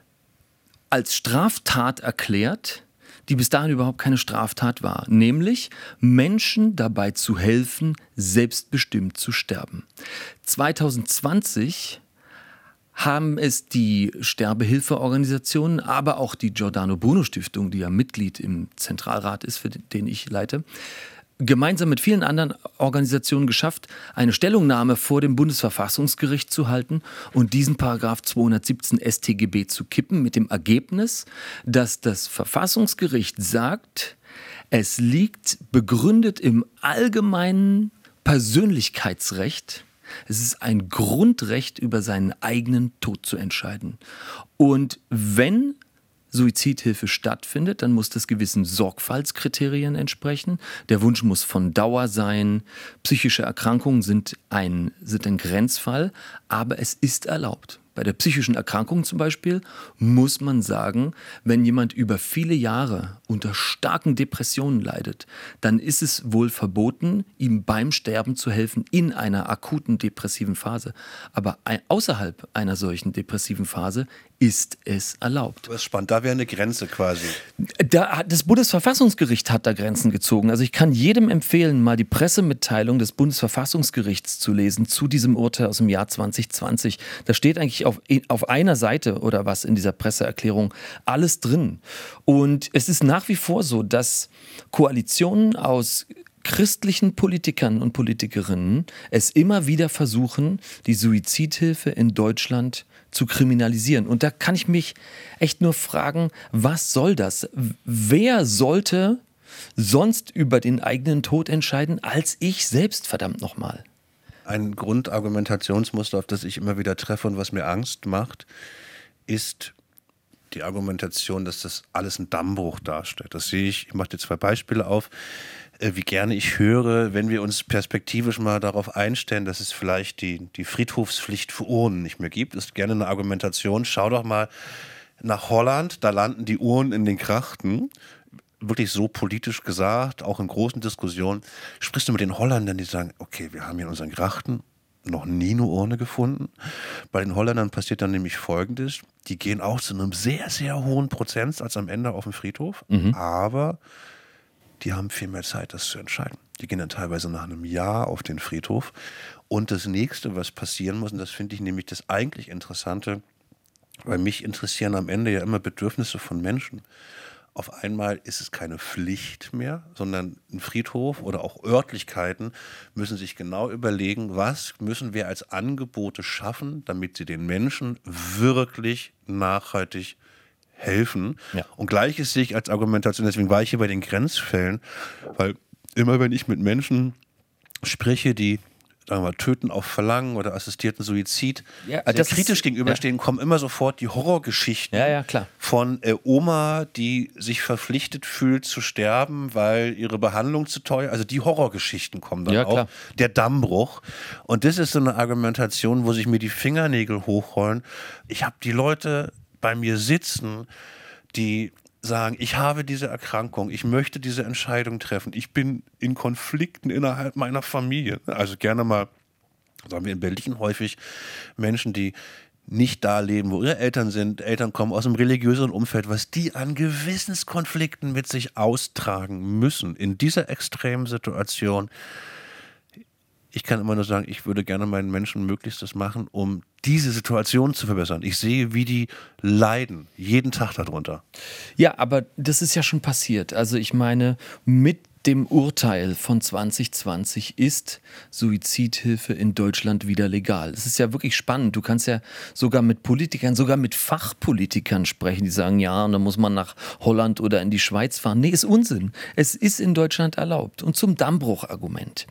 als Straftat erklärt, die bis dahin überhaupt keine Straftat war, nämlich Menschen dabei zu helfen, selbstbestimmt zu sterben. zweitausendzwanzig haben es die Sterbehilfeorganisationen, aber auch die Giordano Bruno Stiftung, die ja Mitglied im Zentralrat ist, für den ich leite, gemeinsam mit vielen anderen Organisationen geschafft, eine Stellungnahme vor dem Bundesverfassungsgericht zu halten und diesen Paragraph zweihundertsiebzehn S t G B zu kippen, mit dem Ergebnis, dass das Verfassungsgericht sagt, es liegt begründet im allgemeinen Persönlichkeitsrecht, es ist ein Grundrecht, über seinen eigenen Tod zu entscheiden. Und wenn Suizidhilfe stattfindet, dann muss das gewissen Sorgfaltskriterien entsprechen. Der Wunsch muss von Dauer sein. Psychische Erkrankungen sind ein, sind ein Grenzfall, aber es ist erlaubt. Bei der psychischen Erkrankung zum Beispiel muss man sagen, wenn jemand über viele Jahre unter starken Depressionen leidet, dann ist es wohl verboten, ihm beim Sterben zu helfen in einer akuten depressiven Phase. Aber außerhalb einer solchen depressiven Phase ist es erlaubt. Das ist spannend, da wäre eine Grenze quasi. Da, das Bundesverfassungsgericht hat da Grenzen gezogen. Also ich kann jedem empfehlen, mal die Pressemitteilung des Bundesverfassungsgerichts zu lesen zu diesem Urteil aus dem Jahr zwanzig zwanzig. Da steht eigentlich wirklich auf, auf einer Seite oder was in dieser Presseerklärung alles drin. Und es ist nach wie vor so, dass Koalitionen aus christlichen Politikern und Politikerinnen es immer wieder versuchen, die Suizidhilfe in Deutschland zu kriminalisieren. Und da kann ich mich echt nur fragen, was soll das? Wer sollte sonst über den eigenen Tod entscheiden, als ich selbst, verdammt nochmal? Ein Grundargumentationsmuster, auf das ich immer wieder treffe und was mir Angst macht, ist die Argumentation, dass das alles ein Dammbruch darstellt. Das sehe ich, ich mache dir zwei Beispiele auf, wie gerne ich höre, wenn wir uns perspektivisch mal darauf einstellen, dass es vielleicht die, die Friedhofspflicht für Urnen nicht mehr gibt. Das ist gerne eine Argumentation. Schau doch mal nach Holland, da landen die Urnen in den Krachten. Wirklich so politisch gesagt, auch in großen Diskussionen. Sprichst du mit den Holländern, die sagen, okay, wir haben hier in unseren Grachten noch nie eine Urne gefunden. Bei den Holländern passiert dann nämlich Folgendes. Die gehen auch zu einem sehr, sehr hohen Prozentsatz am Ende auf den Friedhof, mhm. aber die haben viel mehr Zeit, das zu entscheiden. Die gehen dann teilweise nach einem Jahr auf den Friedhof. Und das Nächste, was passieren muss, und das finde ich nämlich das eigentlich Interessante, weil mich interessieren am Ende ja immer Bedürfnisse von Menschen. Auf einmal ist es keine Pflicht mehr, sondern ein Friedhof oder auch Örtlichkeiten müssen sich genau überlegen, was müssen wir als Angebote schaffen, damit sie den Menschen wirklich nachhaltig helfen. Ja. Und Gleiches sehe ich als Argumentation, deswegen war ich hier bei den Grenzfällen, weil immer wenn ich mit Menschen spreche, die sagen wir mal, Töten auf Verlangen oder assistierten Suizid, ja, sehr kritisch ist, gegenüberstehen, ja. kommen immer sofort die Horrorgeschichten ja, ja, klar. von äh, Oma, die sich verpflichtet fühlt zu sterben, weil ihre Behandlung zu teuer, also die Horrorgeschichten kommen dann ja, auch, klar. der Dammbruch. Und das ist so eine Argumentation, wo sich mir die Fingernägel hochrollen. Ich habe die Leute bei mir sitzen, die sagen, ich habe diese Erkrankung, ich möchte diese Entscheidung treffen, ich bin in Konflikten innerhalb meiner Familie. Also gerne mal, sagen wir in Berlin häufig, Menschen, die nicht da leben, wo ihre Eltern sind, Eltern kommen aus einem religiösen Umfeld, was die an Gewissenskonflikten mit sich austragen müssen in dieser extremen Situation. Ich kann immer nur sagen, ich würde gerne meinen Menschen Möglichstes machen, um diese Situation zu verbessern. Ich sehe, wie die leiden, jeden Tag darunter. Ja, aber das ist ja schon passiert. Also ich meine, mit dem Urteil von zwanzig zwanzig ist Suizidhilfe in Deutschland wieder legal. Es ist ja wirklich spannend. Du kannst ja sogar mit Politikern, sogar mit Fachpolitikern sprechen, die sagen, ja, und dann muss man nach Holland oder in die Schweiz fahren. Nee, ist Unsinn. Es ist in Deutschland erlaubt. Und zum Dammbruchargument.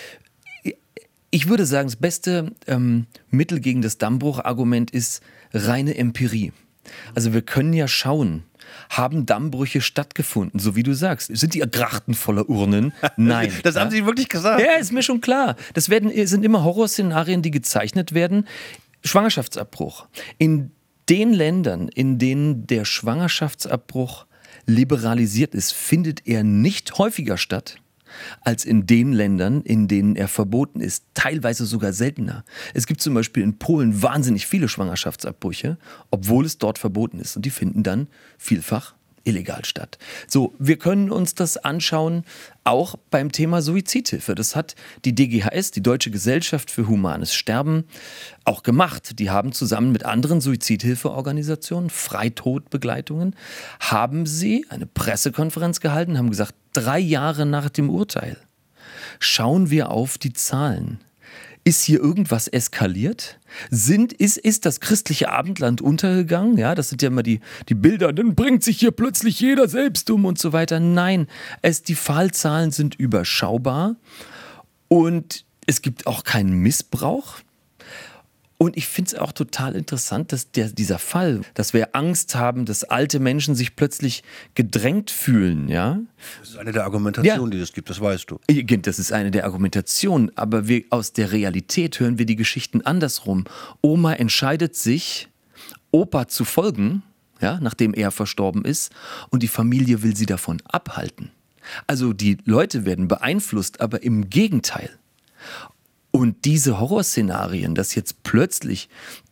Ich würde sagen, das beste ähm, Mittel gegen das Dammbruchargument ist reine Empirie. Also wir können ja schauen, haben Dammbrüche stattgefunden, so wie du sagst. Sind die Grachten voller Urnen? Nein. Das haben ja? Sie wirklich gesagt? Ja, ist mir schon klar. Das werden, sind immer Horrorszenarien, die gezeichnet werden. Schwangerschaftsabbruch. In den Ländern, in denen der Schwangerschaftsabbruch liberalisiert ist, findet er nicht häufiger statt als in den Ländern, in denen er verboten ist, teilweise sogar seltener. Es gibt zum Beispiel in Polen wahnsinnig viele Schwangerschaftsabbrüche, obwohl es dort verboten ist. Und die finden dann vielfach illegal statt. So, wir können uns das anschauen, auch beim Thema Suizidhilfe. Das hat die D G H S, die Deutsche Gesellschaft für Humanes Sterben, auch gemacht. Die haben zusammen mit anderen Suizidhilfeorganisationen, Freitodbegleitungen, haben sie eine Pressekonferenz gehalten, haben gesagt, drei Jahre nach dem Urteil schauen wir auf die Zahlen. Ist hier irgendwas eskaliert? Sind, ist, ist das christliche Abendland untergegangen? Ja, das sind ja immer die, die Bilder, dann bringt sich hier plötzlich jeder selbst um und so weiter. Nein, es, die Fallzahlen sind überschaubar und es gibt auch keinen Missbrauch. Und ich finde es auch total interessant, dass der, dieser Fall, dass wir Angst haben, dass alte Menschen sich plötzlich gedrängt fühlen, ja. Das ist eine der Argumentationen, ja. die es gibt, das weißt du. Das ist eine der Argumentationen, aber wir, aus der Realität hören wir die Geschichten andersrum. Oma entscheidet sich, Opa zu folgen, ja, nachdem er verstorben ist, und die Familie will sie davon abhalten. Also die Leute werden beeinflusst, aber im Gegenteil. Und diese Horrorszenarien, dass jetzt plötzlich durch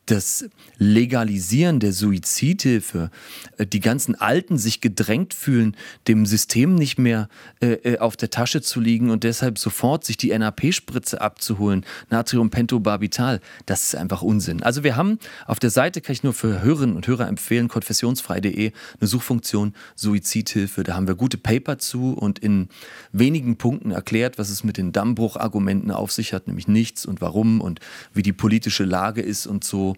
das Legalisieren der Suizidhilfe, die ganzen Alten sich gedrängt fühlen, dem System nicht mehr äh, auf der Tasche zu liegen und deshalb sofort sich die N A P-Spritze abzuholen, Natriumpentobarbital, das ist einfach Unsinn. Also wir haben auf der Seite, kann ich nur für Hörerinnen und Hörer empfehlen, konfessionsfrei punkt de, eine Suchfunktion Suizidhilfe, da haben wir gute Paper zu und in wenigen Punkten erklärt, was es mit den Dammbruchargumenten auf sich hat, nämlich nichts und warum und wie die politische Lage ist und so.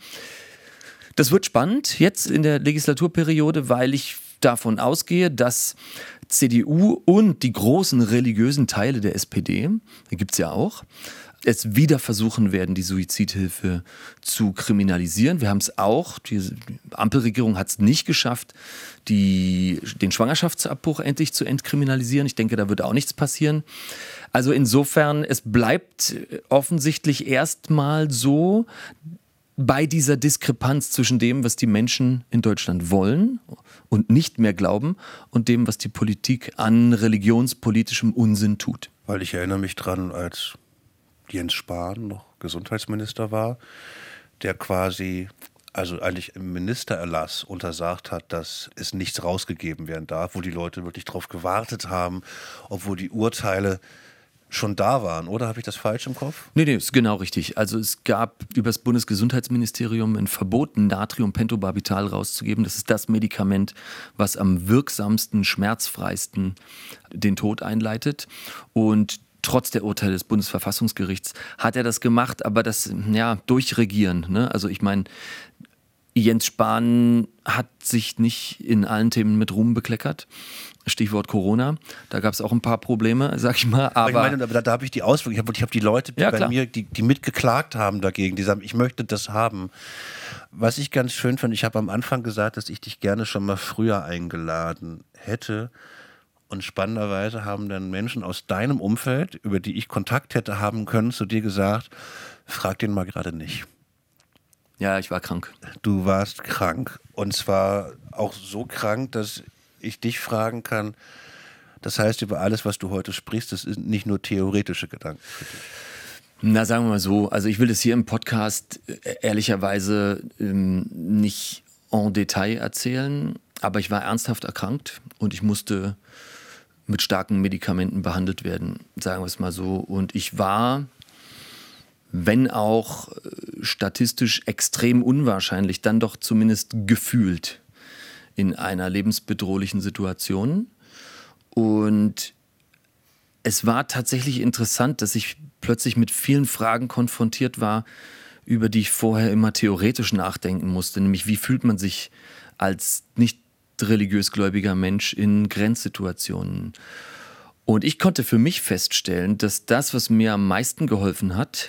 Das wird spannend jetzt in der Legislaturperiode, weil ich davon ausgehe, dass C D U und die großen religiösen Teile der S P D, da gibt es ja auch, es wieder versuchen werden, die Suizidhilfe zu kriminalisieren. Wir haben es auch, die Ampelregierung hat es nicht geschafft, die, den Schwangerschaftsabbruch endlich zu entkriminalisieren. Ich denke, da wird auch nichts passieren. Also insofern, es bleibt offensichtlich erstmal so, bei dieser Diskrepanz zwischen dem, was die Menschen in Deutschland wollen und nicht mehr glauben und dem, was die Politik an religionspolitischem Unsinn tut. Weil ich erinnere mich dran, als Jens Spahn noch Gesundheitsminister war, der quasi, also eigentlich im Ministererlass untersagt hat, dass es nichts rausgegeben werden darf, wo die Leute wirklich drauf gewartet haben, obwohl die Urteile schon da waren, oder? Habe ich das falsch im Kopf? Nee, nee, ist genau richtig. Also es gab über das Bundesgesundheitsministerium ein Verbot, Natriumpentobarbital rauszugeben. Das ist das Medikament, was am wirksamsten, schmerzfreisten den Tod einleitet. Und trotz der Urteile des Bundesverfassungsgerichts hat er das gemacht, aber das, ja, durchregieren. Ne? Also ich meine, Jens Spahn hat sich nicht in allen Themen mit Ruhm bekleckert. Stichwort Corona, da gab es auch ein paar Probleme, sag ich mal. Aber, aber ich meine, aber da, da habe ich die Auswirkungen. Ich habe ich hab die Leute die ja, bei klar. mir, die, die mitgeklagt haben dagegen, die sagen, ich möchte das haben. Was ich ganz schön fand, ich habe am Anfang gesagt, dass ich dich gerne schon mal früher eingeladen hätte. Und spannenderweise haben dann Menschen aus deinem Umfeld, über die ich Kontakt hätte haben können, zu dir gesagt, frag den mal gerade nicht. Ja, ich war krank. Du warst krank. Und zwar auch so krank, dass ich dich fragen kann, das heißt, über alles, was du heute sprichst, das sind nicht nur theoretische Gedanken für dich. Na, sagen wir mal so, also ich will das hier im Podcast äh, ehrlicherweise ähm, nicht en Detail erzählen, aber ich war ernsthaft erkrankt und ich musste mit starken Medikamenten behandelt werden, sagen wir es mal so. Und ich war, wenn auch äh, statistisch extrem unwahrscheinlich, dann doch zumindest gefühlt in einer lebensbedrohlichen Situation. Und es war tatsächlich interessant, dass ich plötzlich mit vielen Fragen konfrontiert war, über die ich vorher immer theoretisch nachdenken musste. Nämlich, wie fühlt man sich als nicht religiös gläubiger Mensch in Grenzsituationen? Und ich konnte für mich feststellen, dass das, was mir am meisten geholfen hat,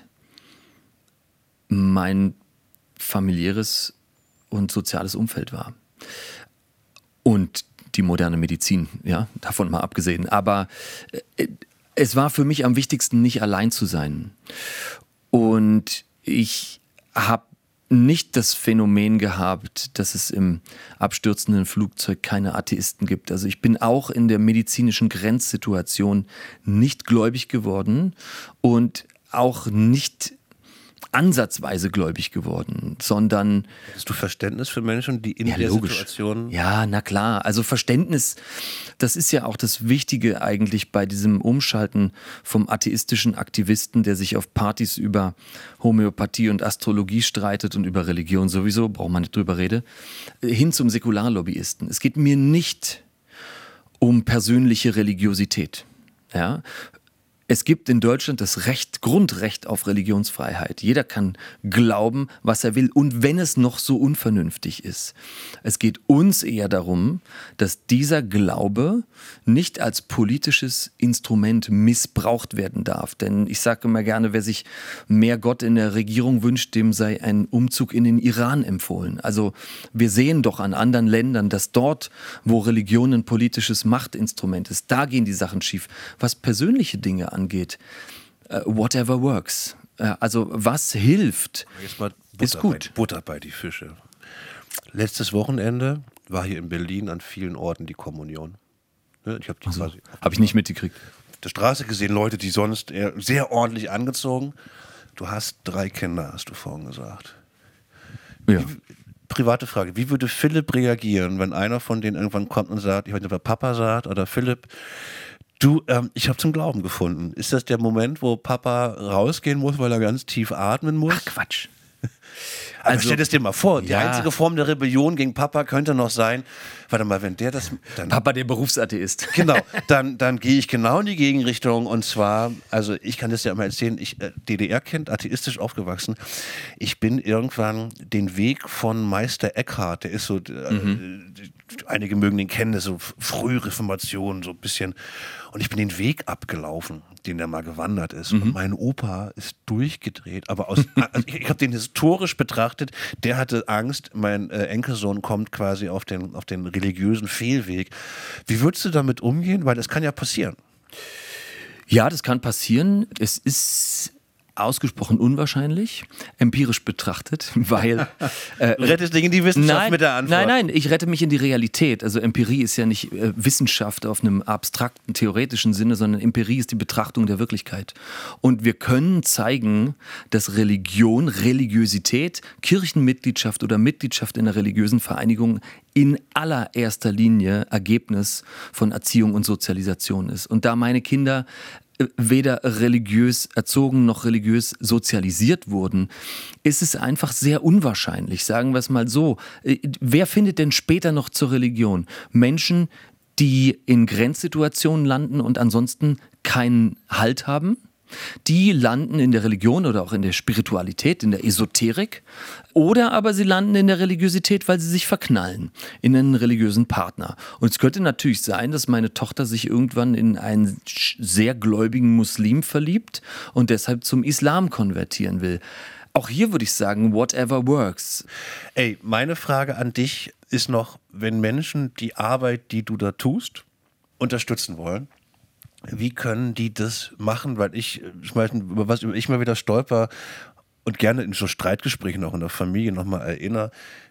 mein familiäres und soziales Umfeld war. Und die moderne Medizin, ja, davon mal abgesehen. Aber äh, es war für mich am wichtigsten, nicht allein zu sein. Und ich habe nicht das Phänomen gehabt, dass es im abstürzenden Flugzeug keine Atheisten gibt. Also ich bin auch in der medizinischen Grenzsituation nicht gläubig geworden und auch nicht ansatzweise gläubig geworden, sondern... Hast du Verständnis für Menschen, die in ja, der logisch. Situation... Ja, na klar. Also Verständnis, das ist ja auch das Wichtige eigentlich bei diesem Umschalten vom atheistischen Aktivisten, der sich auf Partys über Homöopathie und Astrologie streitet und über Religion sowieso, braucht man nicht drüber reden, hin zum Säkularlobbyisten. Es geht mir nicht um persönliche Religiosität. Ja? Es gibt in Deutschland das Recht, Grundrecht auf Religionsfreiheit. Jeder kann glauben, was er will, und wenn es noch so unvernünftig ist. Es geht uns eher darum, dass dieser Glaube nicht als politisches Instrument missbraucht werden darf. Denn ich sage immer gerne, wer sich mehr Gott in der Regierung wünscht, dem sei ein Umzug in den Iran empfohlen. Also wir sehen doch an anderen Ländern, dass dort, wo Religion ein politisches Machtinstrument ist, da gehen die Sachen schief. Was persönliche Dinge angeht, uh, whatever works. Uh, also was hilft, Jetzt mal Butter ist gut. Bei, Butter bei die Fische. Letztes Wochenende war hier in Berlin an vielen Orten die Kommunion. Ich habe die Also, quasi habe ich nicht mitgekriegt. auf der Straße gesehen, Leute, die sonst eher sehr ordentlich angezogen. Du hast drei Kinder, hast du vorhin gesagt. Ja. Wie, private Frage, wie würde Philipp reagieren, wenn einer von denen irgendwann kommt und sagt, ich weiß nicht, ob er Papa sagt oder Philipp, du, ähm, ich habe zum Glauben gefunden. Ist das der Moment, wo Papa rausgehen muss, weil er ganz tief atmen muss? Ach, Quatsch. Also, stell es dir mal vor, die ja. einzige Form der Rebellion gegen Papa könnte noch sein, warte mal, wenn der das... Dann, Papa, der Berufsatheist. Genau, dann, dann gehe ich genau in die Gegenrichtung und zwar, also ich kann das ja immer erzählen, ich äh, D D R-Kind, atheistisch aufgewachsen, ich bin irgendwann den Weg von Meister Eckhart, der ist so, äh, mhm. einige mögen den kennen, das ist so Frühreformation, so ein bisschen, und ich bin den Weg abgelaufen, den er mal gewandert ist. Mhm. Und mein Opa ist durchgedreht, aber aus, also ich, ich habe den historisch betrachtet, der hatte Angst, mein äh, Enkelsohn kommt quasi auf den, auf den religiösen Fehlweg. Wie würdest du damit umgehen? Weil das kann ja passieren. Ja, das kann passieren. Es ist ausgesprochen unwahrscheinlich, empirisch betrachtet, weil... Äh, du rettest dich in die Wissenschaft nein, mit der Antwort. Nein, nein, ich rette mich in die Realität. Also Empirie ist ja nicht äh, Wissenschaft auf einem abstrakten, theoretischen Sinne, sondern Empirie ist die Betrachtung der Wirklichkeit. Und wir können zeigen, dass Religion, Religiosität, Kirchenmitgliedschaft oder Mitgliedschaft in einer religiösen Vereinigung in allererster Linie Ergebnis von Erziehung und Sozialisation ist. Und da meine Kinder weder religiös erzogen noch religiös sozialisiert wurden, ist es einfach sehr unwahrscheinlich, sagen wir es mal so. Wer findet denn später noch zur Religion? Menschen, die in Grenzsituationen landen und ansonsten keinen Halt haben? Die landen in der Religion oder auch in der Spiritualität, in der Esoterik. Oder aber sie landen in der Religiosität, weil sie sich verknallen in einen religiösen Partner. Und es könnte natürlich sein, dass meine Tochter sich irgendwann in einen sehr gläubigen Muslim verliebt und deshalb zum Islam konvertieren will. Auch hier würde ich sagen, whatever works. Ey, meine Frage an dich ist noch, wenn Menschen die Arbeit, die du da tust, unterstützen wollen, wie können die das machen? Weil ich, ich weiß, über was ich mal wieder stolper und gerne in so Streitgesprächen auch in der Familie nochmal erinnere,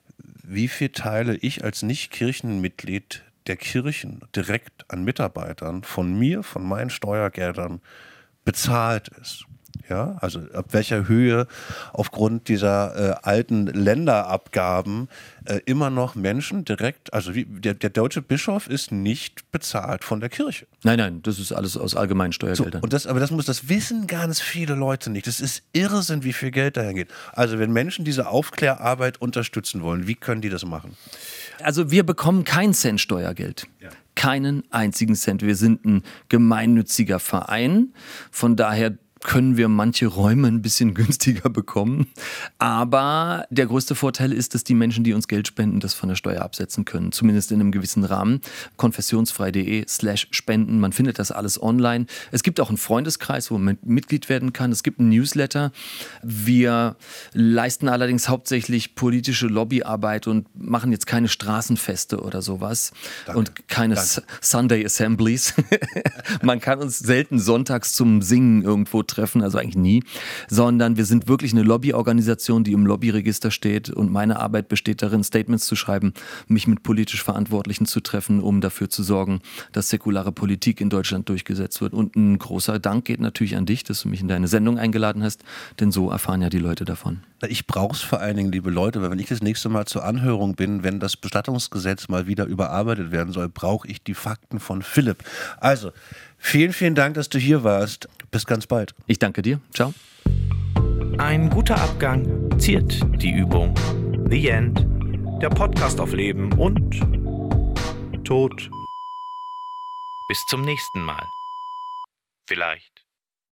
wie viel Teile ich als Nicht-Kirchenmitglied der Kirchen direkt an Mitarbeitern von mir, von meinen Steuergeldern bezahlt ist. Ja, also ab welcher Höhe aufgrund dieser äh, alten Länderabgaben äh, immer noch Menschen direkt, also wie, der, der deutsche Bischof ist nicht bezahlt von der Kirche. Nein, nein, das ist alles aus allgemeinen Steuergeldern. So, und das, aber das muss, das wissen ganz viele Leute nicht. Das ist Irrsinn, wie viel Geld dahin geht. Also wenn Menschen diese Aufklärarbeit unterstützen wollen, wie können die das machen? Also wir bekommen keinen Cent Steuergeld. Ja. Keinen einzigen Cent. Wir sind ein gemeinnütziger Verein. Von daher können wir manche Räume ein bisschen günstiger bekommen. Aber der größte Vorteil ist, dass die Menschen, die uns Geld spenden, das von der Steuer absetzen können. Zumindest in einem gewissen Rahmen. konfessionsfrei.de slash spenden. Man findet das alles online. Es gibt auch einen Freundeskreis, wo man Mitglied werden kann. Es gibt einen Newsletter. Wir leisten allerdings hauptsächlich politische Lobbyarbeit und machen jetzt keine Straßenfeste oder sowas. Danke. Und keine Danke. Sunday Assemblies. Man kann uns selten sonntags zum Singen irgendwo treffen, also eigentlich nie, sondern wir sind wirklich eine Lobbyorganisation, die im Lobbyregister steht und meine Arbeit besteht darin, Statements zu schreiben, mich mit politisch Verantwortlichen zu treffen, um dafür zu sorgen, dass säkulare Politik in Deutschland durchgesetzt wird. Und ein großer Dank geht natürlich an dich, dass du mich in deine Sendung eingeladen hast, denn so erfahren ja die Leute davon. Ich brauche es vor allen Dingen, liebe Leute, weil wenn ich das nächste Mal zur Anhörung bin, wenn das Bestattungsgesetz mal wieder überarbeitet werden soll, brauche ich die Fakten von Philipp. Also, vielen, vielen Dank, dass du hier warst. Bis ganz bald. Ich danke dir. Ciao. Ein guter Abgang ziert die Übung. The End. Der Podcast auf Leben und Tod. Bis zum nächsten Mal. Vielleicht.